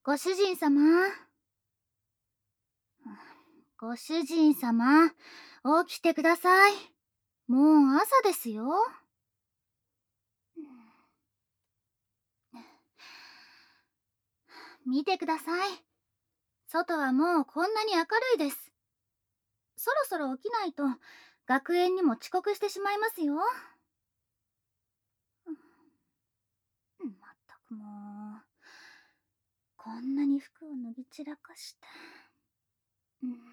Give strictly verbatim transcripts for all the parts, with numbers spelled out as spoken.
ご主人様。ご主人様、起きてください。もう朝ですよ。見てください。外はもうこんなに明るいです。そろそろ起きないと学園にも遅刻してしまいますよ。まったくもう、こんなに服を脱ぎ散らかして。うん、え？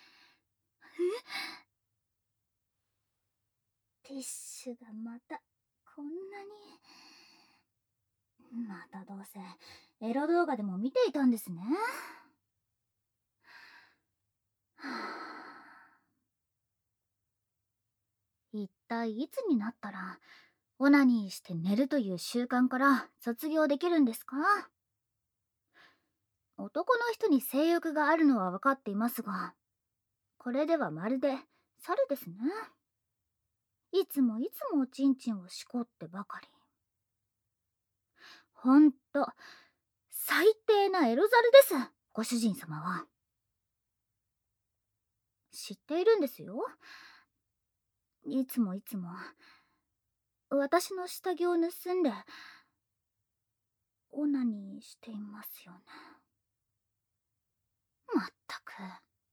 ティッシュがまたこんなに。またどうせエロ動画でも見ていたんですね。はあ、一体いつになったらオナニーして寝るという習慣から卒業できるんですか？男の人に性欲があるのは分かっていますが、これではまるで猿ですね。いつもいつもおちんちんをしこってばかり。ほんと最低なエロ猿です、ご主人様は。知っているんですよ。いつもいつも私の下着を盗んでオナニーしていますよね。まったく。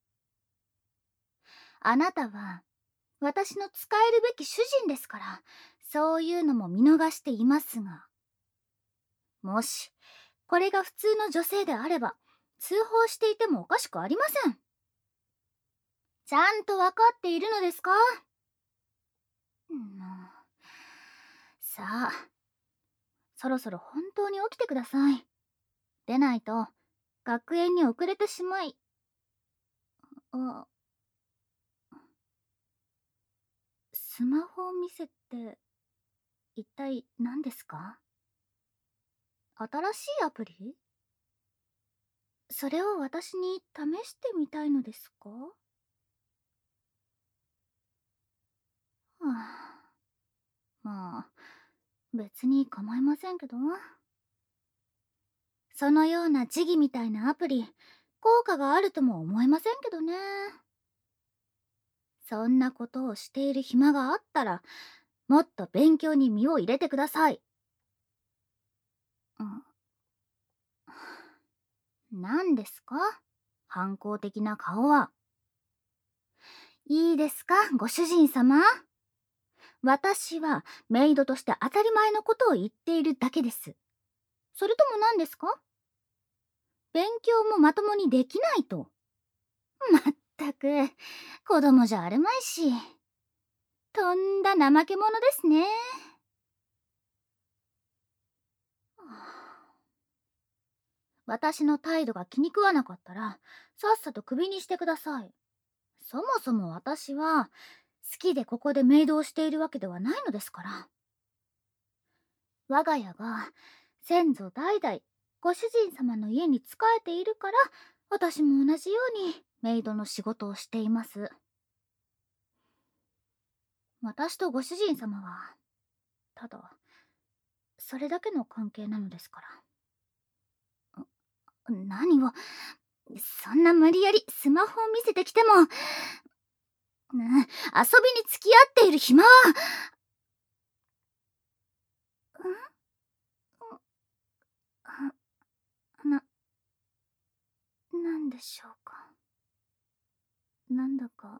あなたは私の仕えるべき主人ですから、そういうのも見逃していますが、もしこれが普通の女性であれば通報していてもおかしくありません。ちゃんと分かっているのですか？うん、さあ、そろそろ本当に起きてください。でないと学園に遅れてしまい。あ、スマホを見せて一体何ですか？新しいアプリ？それを私に試してみたいのですか？はあ、まあ別に構いませんけど。そのようなジギみたいなアプリ、効果があるとも思えませんけどね。そんなことをしている暇があったら、もっと勉強に身を入れてください。うん、何ですか？反抗的な顔は。いいですか、ご主人様。私はメイドとして当たり前のことを言っているだけです。それとも何ですか？勉強もまともにできないと。まったく、子供じゃあるまいし。とんだ怠け者ですね。私の態度が気に食わなかったらさっさとクビにしてください。そもそも私は好きでここでメイドをしているわけではないのですから。我が家が先祖代々ご主人様の家に仕えているから、私も同じようにメイドの仕事をしています。私とご主人様はただそれだけの関係なのですから。何を、そんな無理やりスマホを見せてきても、うん、遊びに付き合っている暇は。んな、なんでしょうか。なんだか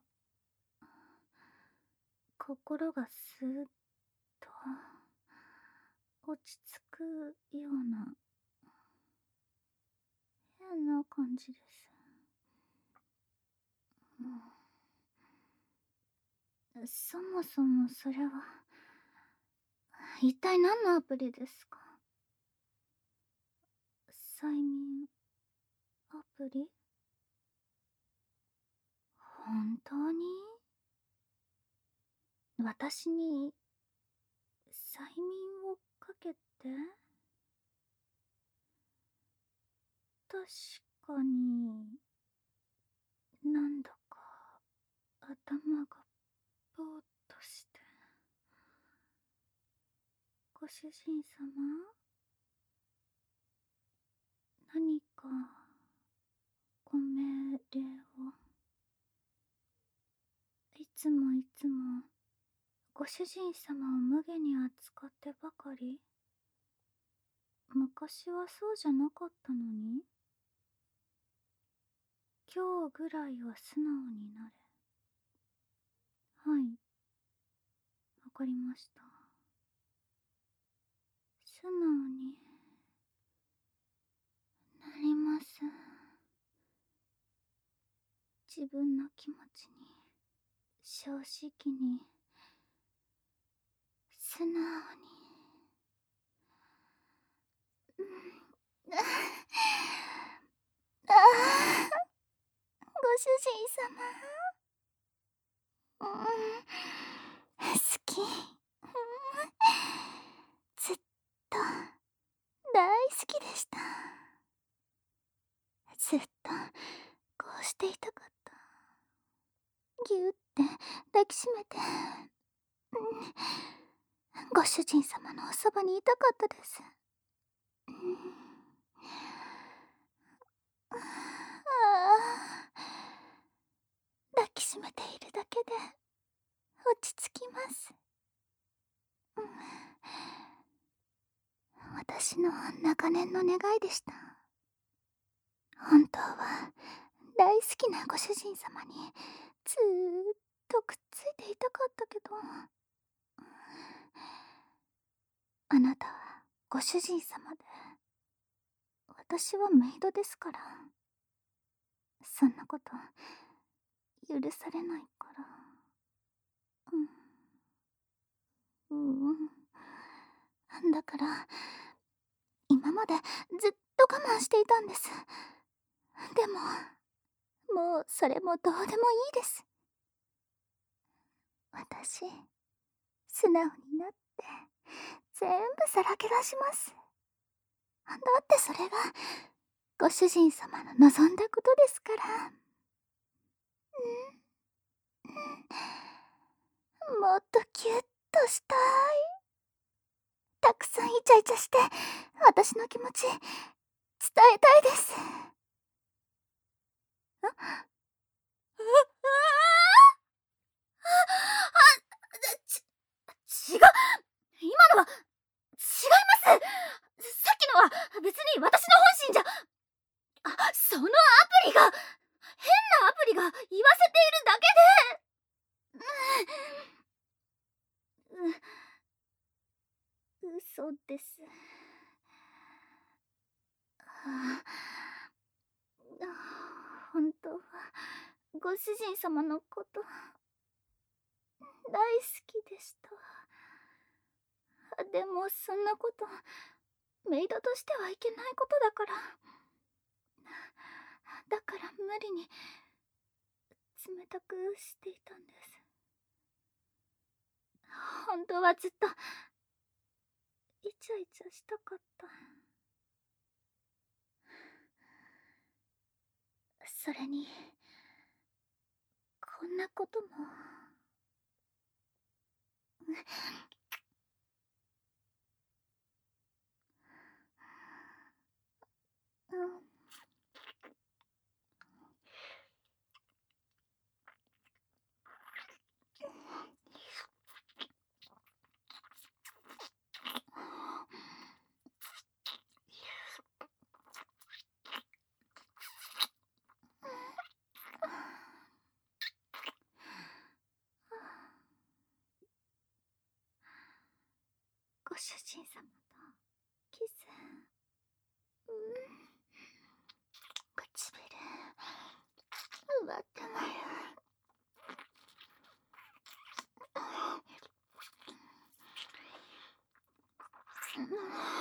心がスーッと落ち着くような変な感じです。うん、そもそもそれは一体何のアプリですか？催眠アプリ？本当に？私に催眠をかけて？確かになんだか頭がぼーっとして。ご主人様、何かつもいつもご主人様を無下に扱ってばかり。昔はそうじゃなかったのに。今日ぐらいは素直になれ。はい、わかりました。素直になります。自分の気持ちに正直に素直に。うん、ああ、ご主人様。うん、好き。うん、ずっと大好きでした。ずっとこうしていたかった。ぎゅって抱きしめて、うん、ご主人様のおそばにいたかったです。うん、ああ、抱きしめているだけで落ち着きます。うん、私の長年の願いでした。本当は大好きなご主人様にずーっとくっついていたかったけど、あなたはご主人様で、私はメイドですから、そんなこと許されないから。うん、うん、だから今までずっと我慢していたんです。でももうそれもどうでもいいです。私素直になって全部さらけ出します。だってそれがご主人様の望んだことですから。うん、うん、もっとギュッとしたい。たくさんイチャイチャして私の気持ち伝えたいです。あ、あ、あ、ち、違う、今のは違います。さっきのは別に私の本心じゃ。あ、そのアプリが変なアプリが言わせているだけで。う、う、嘘です。ああ、本当はご主人様のこと大好きでした。でもそんなことメイドとしてはいけないことだから、だから無理に冷たくしていたんです。本当はずっとイチャイチャしたかった。それにこんなことも。うん、ご主人様とキス。うん、唇奪ってもらう。うん、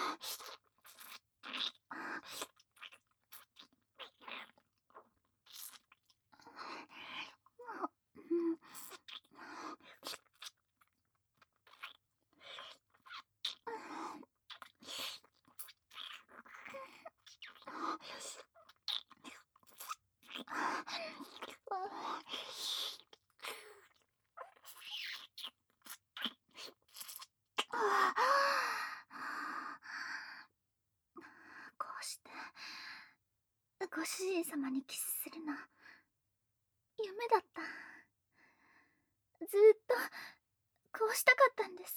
こうしてご主人様にキスするの夢だった。 ずっとこうしたかったんです。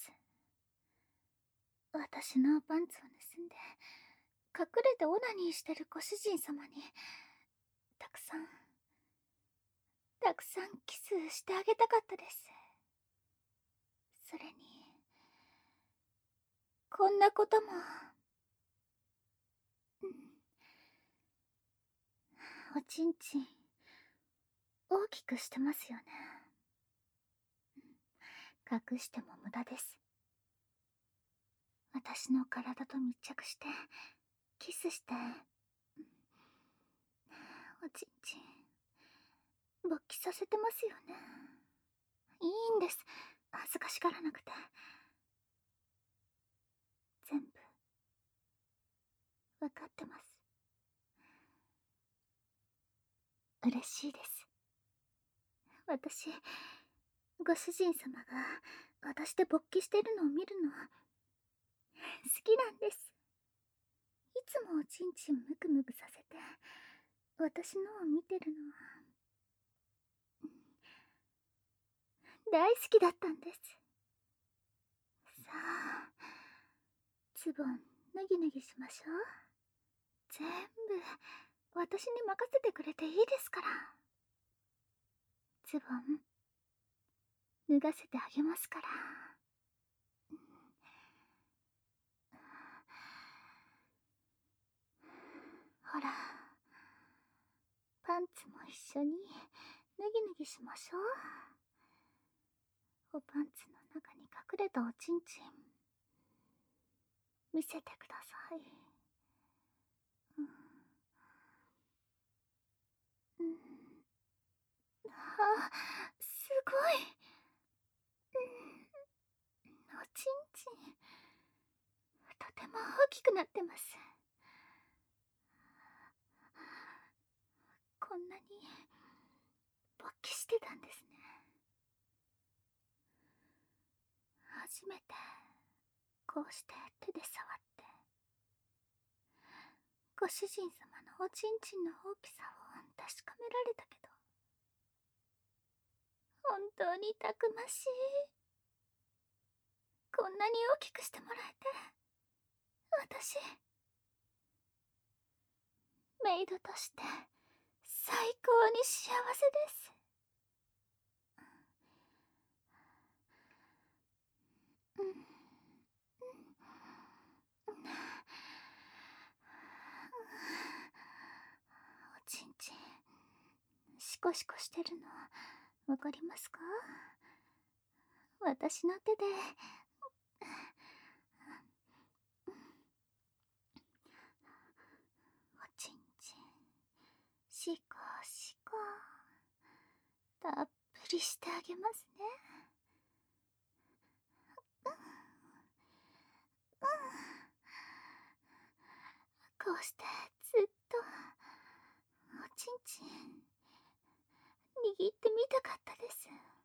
私のパンツを盗んで隠れてオナニーしてるご主人様にたくさんたくさんキスしてあげたかったです。それにこんなことも、うん、おちんちん大きくしてますよね。隠しても無駄です。私の体と密着してキスして、おちんちん勃起させてますよね。いいんです、恥ずかしがらなくて。全部わかってます。嬉しいです。私、ご主人様が私で勃起してるのを見るの好きなんです。いつもおちんちんムクムクさせて私のを見てるのは大好きだったんです。さあ、ズボン脱ぎ脱ぎしましょう。全部私に任せてくれていいですから。ズボン脱がせてあげますから。ほら、パンツも一緒に脱ぎ脱ぎしましょう。おパンツの中に隠れたおちんちん見せてください。うん、うん、あ、すごい、うん、おちんちんとても大きくなってます。こんなに勃起してたんですね。初めてこうして手で触ってご主人様のおちんちんの大きさを確かめられたけど、本当にたくましい。こんなに大きくしてもらえて私メイドとして最高に幸せです。うん、うん、おちんちんシコシコしてるのわかりますか？私の手でおちんちんシコシコたっぷりしてあげますね。うん、うん、こうしてずっとおちんちん握ってみたかったです。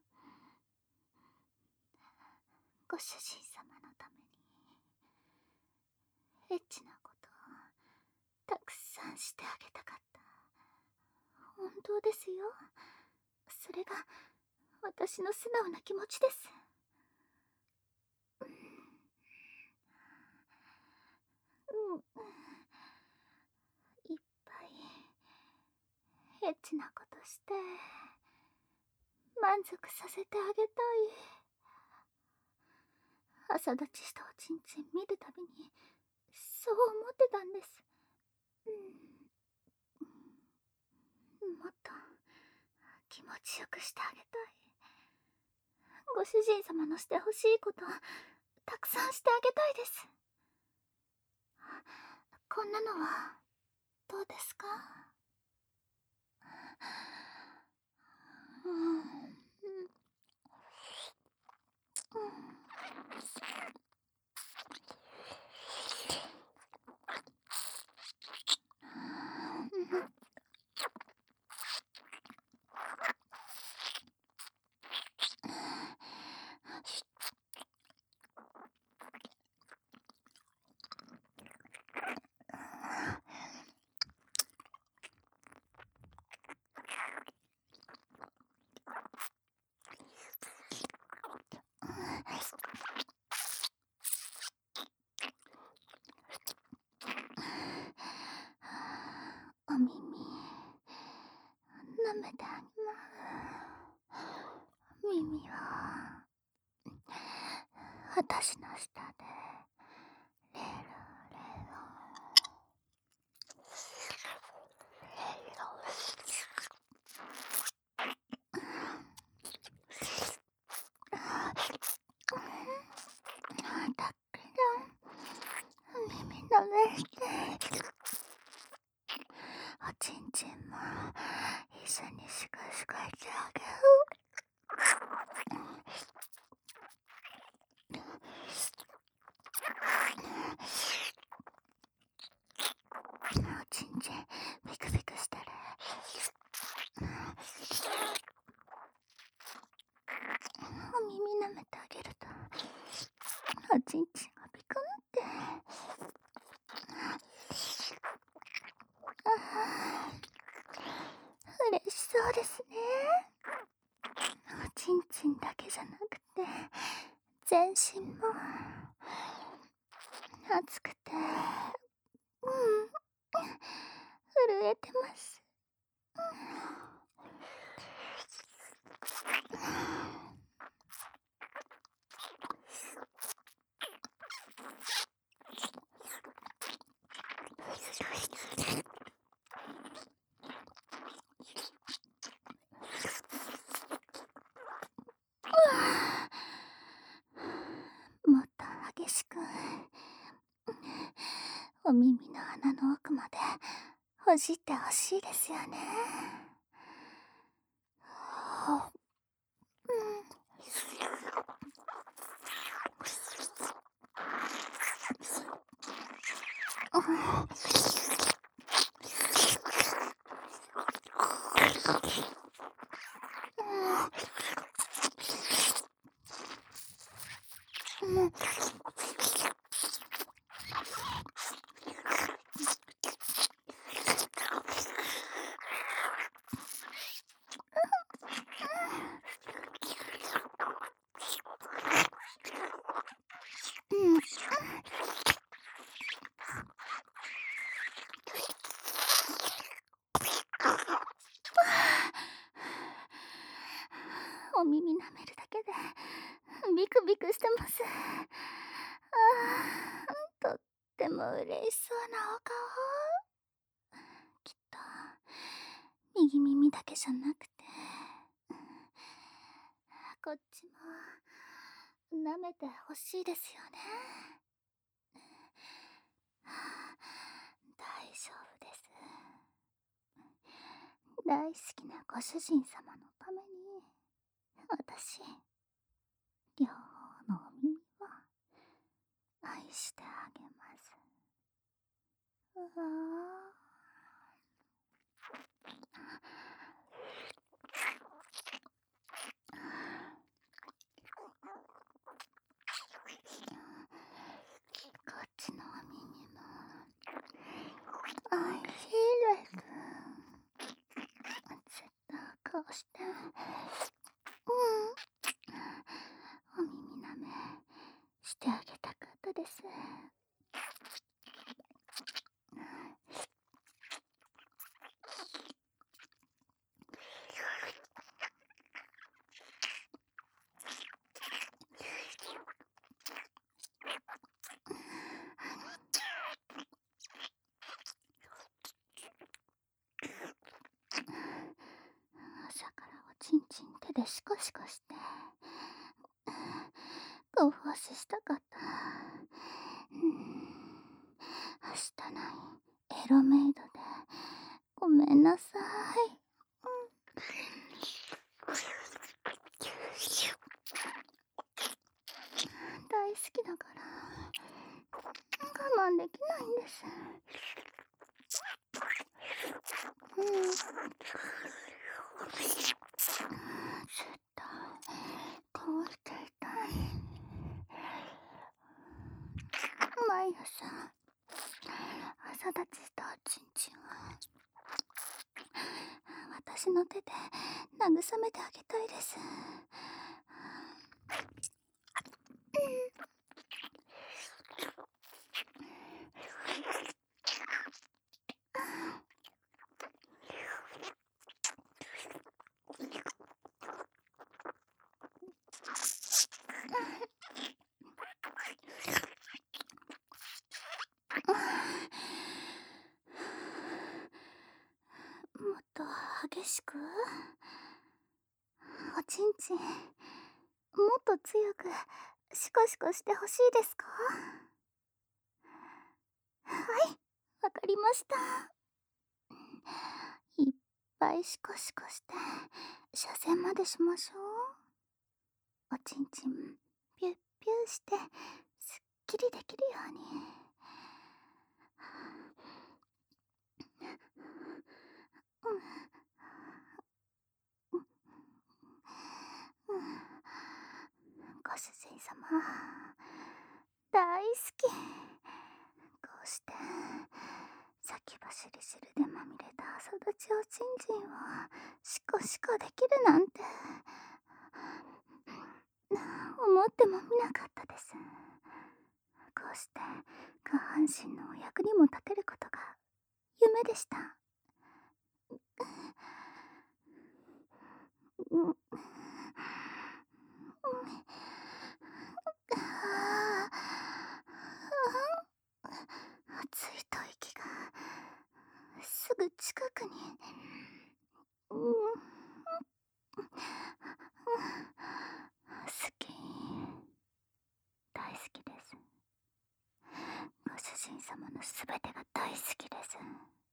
ご主人様のためにエッチなことをたくさんしてあげたかった。本当ですよ。それが私の素直な気持ちです。うん、いっぱいエッチなことして満足させてあげたい。朝立ちしたおちんちん見るたびにそう思ってたんです。うん、もっと気持ちよくしてあげたい。ご主人様のしてほしいことたくさんしてあげたいです。こんなのはどうですか？うん、うん、うん、 お耳舐めてあげます。耳を私の下でレロレロだけど耳舐めしておちんちんも一緒にシュカシュカしてあげる。おちんちんビクビクしてる。お耳舐めてあげるとおちんちんがビクンってあー嬉しそうですね。おちんちんだけじゃなくて全身も熱くてうん震えてます。もっと激しくお耳の穴の奥までほじってほしいですよね。うんうんお耳舐めるだけでビクビクしてます。あーとっても嬉しそうなお顔。きっと右耳だけじゃなくてこっちも舐めてほしいですよね。大丈夫です。大好きなご主人様のために私両方のお耳を愛してあげます。うわこっちのお耳もおいしいです。ずっとこうしてうんお耳舐めしてあげたかったです。朝からおちんちん手でシコシコしてご奉仕したかった。うんはしたないエロメイドでごめんなさい。大好きだから我慢できないんです。うんずっとこうしていたい。毎朝朝立ちしたおちんちんを私の手で慰めてあげたいです。 激しく？おちんちん、もっと強くシコシコしてほしいですか？はい、わかりました。いっぱいシコシコして射精までしましょう。おちんちんピュッピュしてすっきりできるように。うんうん、ご主人様大好き。こうして先走り汁でまみれた朝立ちおちんちんをシコシコできるなんて思ってもみなかったです。こうして下半身のお役にも立てることが夢でした。うん、うん、ああ、熱い吐息がすぐ近くに。うん、好き、大好きです。ご主人様のすべてが大好きです。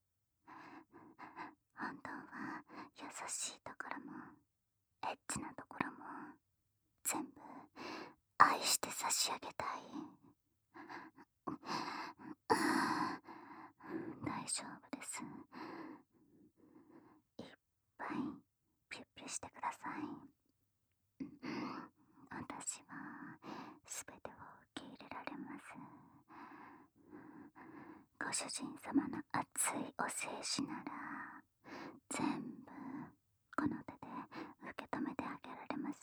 本当は優しいところもエッチなところも全部愛して差し上げたい。大丈夫です。いっぱいピュッピュしてください。私はすべてを受け入れられます。ご主人様の熱いお精子なら全部この手で受け止めてあげられます。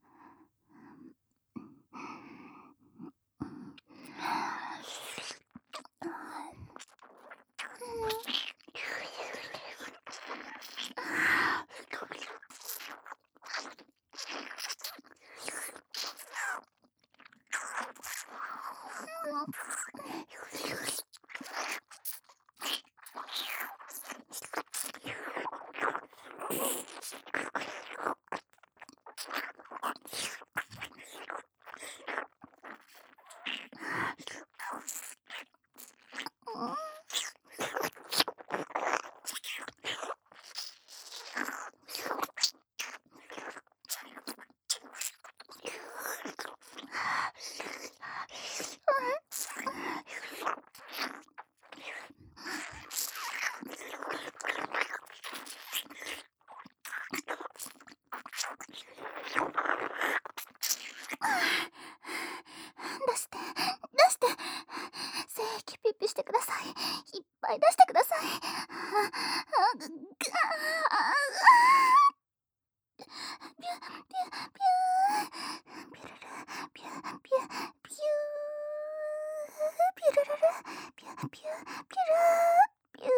出して出して、精液ピッピしてください。いっぱい出してください。ああぐぐあピュピュピュピュルルピュピュピュピュルルルピュピュピュルピュピュ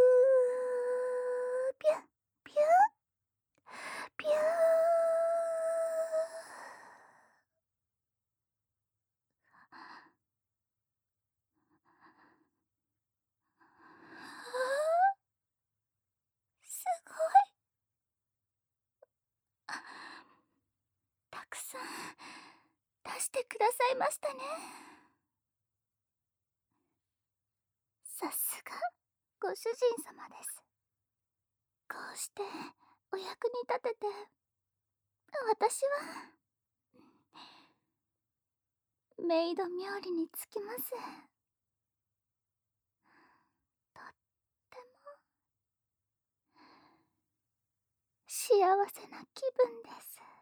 ピュピュすごい。たくさん出してくださいましたね。さすがご主人様です。こうしてお役に立てて私はメイド冥利につきます。とっても幸せな気分です。